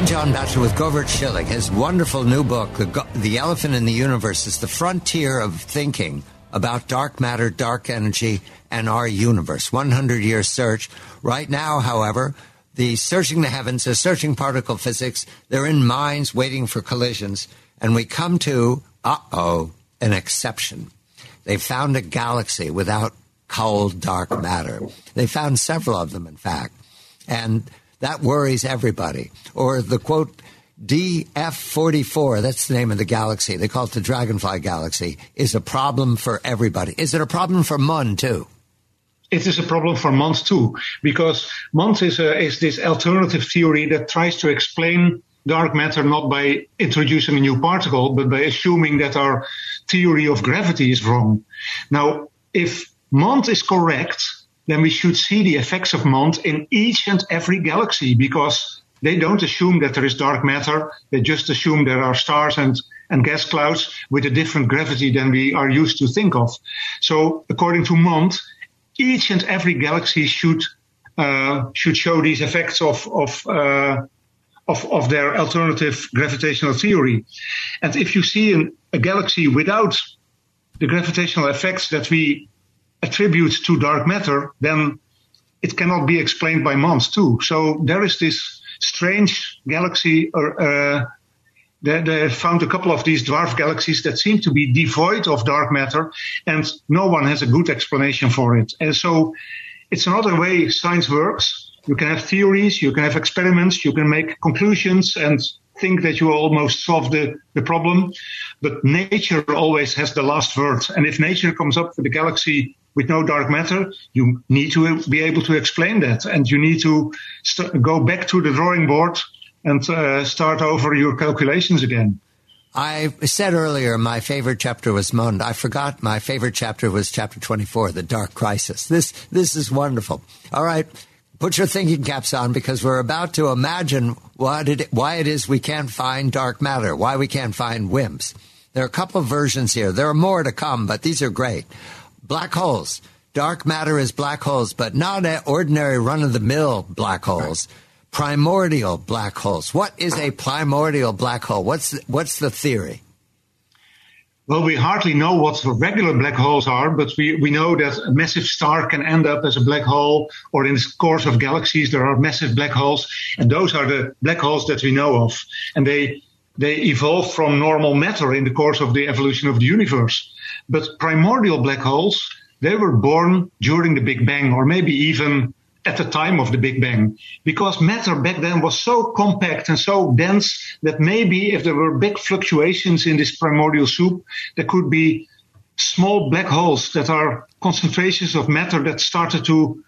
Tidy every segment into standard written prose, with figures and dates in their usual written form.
I'm John Batchelor with Govert Schilling. His wonderful new book, The Elephant in the Universe, is the frontier of thinking about dark matter, dark energy, and our universe. 100-year search. Right now, however, the searching the heavens, the searching particle physics, they're in minds waiting for collisions. And we come to, an exception. They found a galaxy without cold, dark matter. They found several of them, in fact. And that worries everybody. Or the, quote, DF44, that's the name of the galaxy. They call it the Dragonfly Galaxy, is a problem for everybody. Is it a problem for MUN, too? It is a problem for MUND, too, because MUND is this alternative theory that tries to explain dark matter not by introducing a new particle, but by assuming that our theory of gravity is wrong. Now, if MUND is correct, then we should see the effects of MUND in each and every galaxy, because they don't assume that there is dark matter. They just assume there are stars and gas clouds with a different gravity than we are used to think of. So according to MUND, each and every galaxy should show these effects of their alternative gravitational theory. And if you see a galaxy without the gravitational effects that we attribute to dark matter, then it cannot be explained by MUND too. So there is this strange galaxy, they found a couple of these dwarf galaxies that seem to be devoid of dark matter, and no one has a good explanation for it. And so it's another way science works. You can have theories, you can have experiments, you can make conclusions and think that you almost solved the problem, but nature always has the last word. And if nature comes up with a galaxy with no dark matter, you need to be able to explain that. And you need to go back to the drawing board and start over your calculations again. I said earlier my favorite chapter was MUND. I forgot my favorite chapter was chapter 24, The Dark Crisis. This is wonderful. All right, put your thinking caps on, because we're about to imagine why it is we can't find dark matter, why we can't find WIMPs. There are a couple of versions here. There are more to come, but these are great. Black holes. Dark matter is black holes, but not ordinary run-of-the-mill black holes. Right. Primordial black holes. What is a primordial black hole? What's the theory? Well, we hardly know what the regular black holes are, but we know that a massive star can end up as a black hole, or in the course of galaxies there are massive black holes, and those are the black holes that we know of. And they evolved from normal matter in the course of the evolution of the universe. But primordial black holes, they were born during the Big Bang, or maybe even at the time of the Big Bang, because matter back then was so compact and so dense that maybe if there were big fluctuations in this primordial soup, there could be small black holes that are concentrations of matter that started to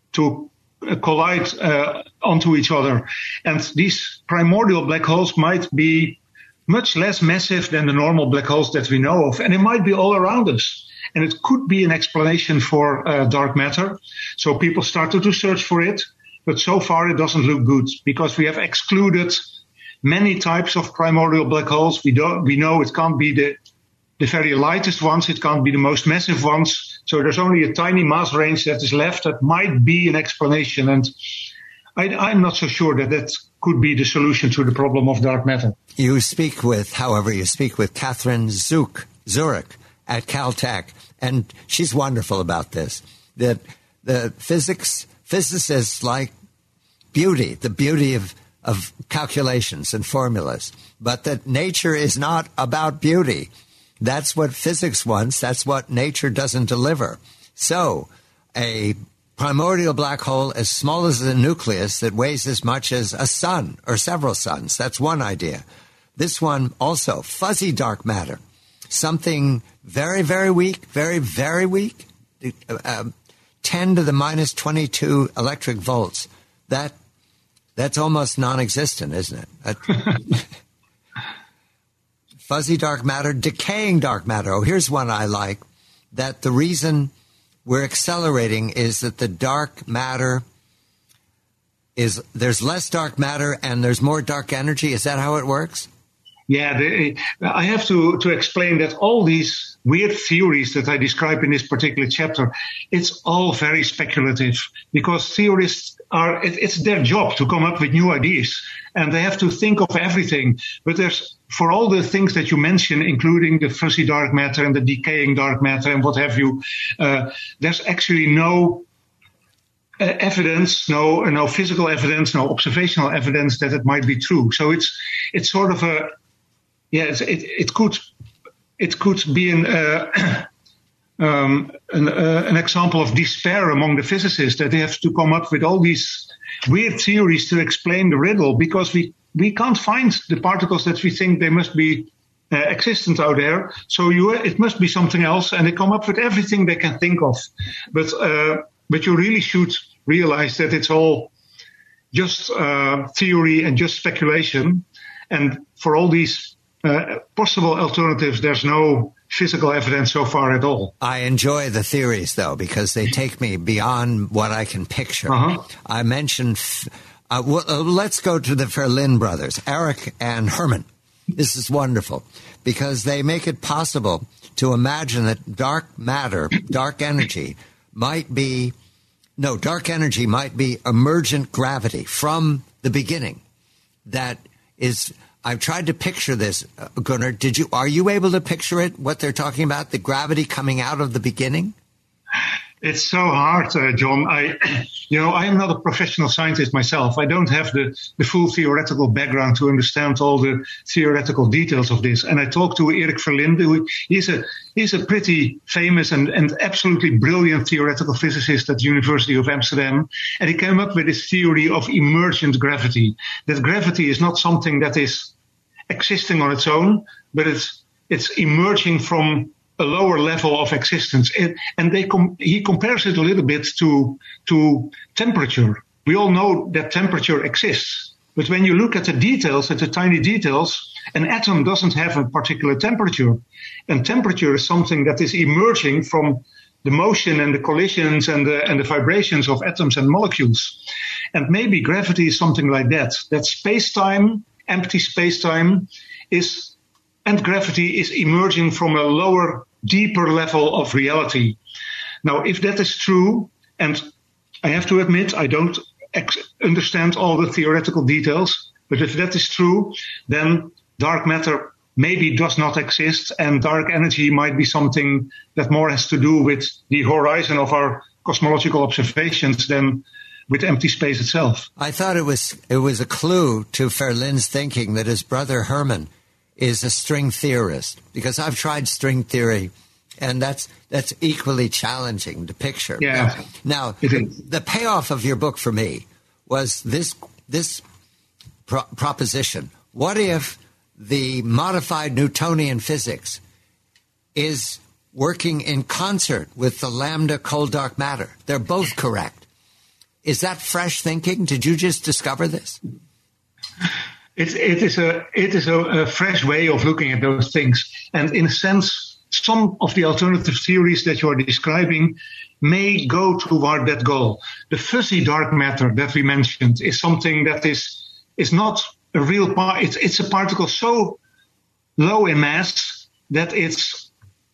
collide onto each other. And these primordial black holes might be much less massive than the normal black holes that we know of, and it might be all around us. And it could be an explanation for dark matter. So people started to search for it, but so far it doesn't look good, because we have excluded many types of primordial black holes. We know it can't be the very lightest ones, it can't be the most massive ones. So there's only a tiny mass range that is left that might be an explanation. And I'm not so sure that could be the solution to the problem of dark matter. You speak with Katherine Zurich at Caltech, and she's wonderful about this. That the physicists like beauty, the beauty of calculations and formulas, but that nature is not about beauty. That's what physics wants. That's what nature doesn't deliver. So a primordial black hole as small as the nucleus that weighs as much as a sun or several suns. That's one idea. This one also, fuzzy dark matter, something very, very weak, very, very weak, 10 to the minus 22 electric volts. That's almost non-existent, isn't it? Fuzzy dark matter, decaying dark matter. Oh, here's one I like, that the reason we're accelerating is that the dark matter there's less dark matter and there's more dark energy. Is that how it works? I have to explain that all these weird theories that I describe in this particular chapter, it's all very speculative because theorists it's their job to come up with new ideas and they have to think of everything. But for all the things that you mentioned, including the fuzzy dark matter and the decaying dark matter and what have you, there's actually no evidence, no physical evidence, no observational evidence that it might be true. So it's sort of it could be an example of despair among the physicists that they have to come up with all these weird theories to explain the riddle because we can't find the particles that we think they must be existent out there. So it must be something else, and they come up with everything they can think of. But you really should realize that it's all just theory and just speculation. And for all these possible alternatives, there's no physical evidence so far at all. I enjoy the theories, though, because they take me beyond what I can picture. I mentioned, let's go to the Ferlin brothers, Eric and Herman. This is wonderful because they make it possible to imagine that dark energy might be emergent gravity from the beginning. That is, I've tried to picture this, Gunnar. Are you able to picture it, what they're talking about, the gravity coming out of the beginning? It's so hard, John. I am not a professional scientist myself. I don't have the full theoretical background to understand all the theoretical details of this. And I talked to Erik Verlinde. He's a pretty famous and absolutely brilliant theoretical physicist at the University of Amsterdam. And he came up with this theory of emergent gravity, that gravity is not something that is existing on its own, but it's emerging from a lower level of existence. He compares it a little bit to temperature. We all know that temperature exists. But when you look at the details, at the tiny details, an atom doesn't have a particular temperature. And temperature is something that is emerging from the motion and the collisions and the vibrations of atoms and molecules. And maybe gravity is something like that. That space-time, empty space-time and gravity is emerging from a lower, deeper level of reality. Now, if that is true, and I have to admit, I don't understand all the theoretical details, but if that is true, then dark matter maybe does not exist, and dark energy might be something that more has to do with the horizon of our cosmological observations than with empty space itself. I thought it was a clue to Verlinde's thinking that his brother Herman is a string theorist, because I've tried string theory, and that's equally challenging to picture. Yeah. Now the payoff of your book for me was this proposition. What if the modified Newtonian physics is working in concert with the lambda cold dark matter? They're both correct. Is that fresh thinking? Did you just discover this? It is a fresh way of looking at those things. And in a sense, some of the alternative theories that you are describing may go toward that goal. The fuzzy dark matter that we mentioned is something that is not a real part. It's a particle so low in mass that it's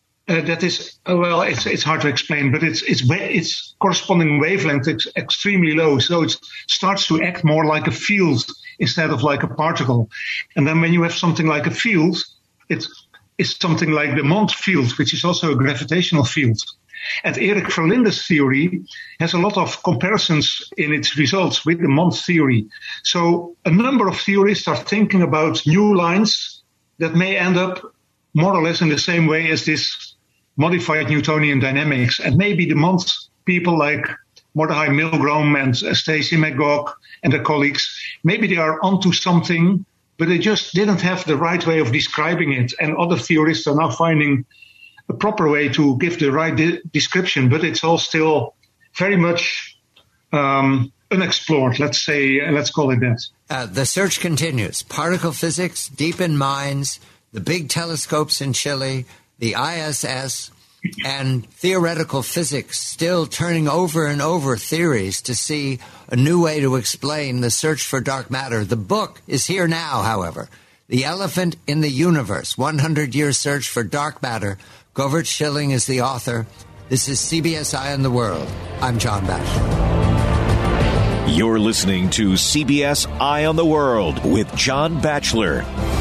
hard to explain, but its corresponding wavelength is extremely low, so it starts to act more like a field instead of like a particle. And then when you have something like a field, it's something like the Mond field, which is also a gravitational field. And Erik Verlinde's theory has a lot of comparisons in its results with the Mond theory. So a number of theorists are thinking about new lines that may end up more or less in the same way as this modified Newtonian dynamics. And maybe the Mond people like Mordechai Milgrom and Stacy McGough and their colleagues, maybe they are onto something, but they just didn't have the right way of describing it. And other theorists are now finding a proper way to give the right description, but it's all still very much unexplored, let's call it that. The search continues. Particle physics, deep in mines, the big telescopes in Chile, the ISS, and theoretical physics still turning over and over theories to see a new way to explain the search for dark matter. The book is here now, however. The Elephant in the Universe, 100-Year Search for Dark Matter. Govert Schilling is the author. This is CBS Eye on the World. I'm John Batchelor. You're listening to CBS Eye on the World with John Batchelor.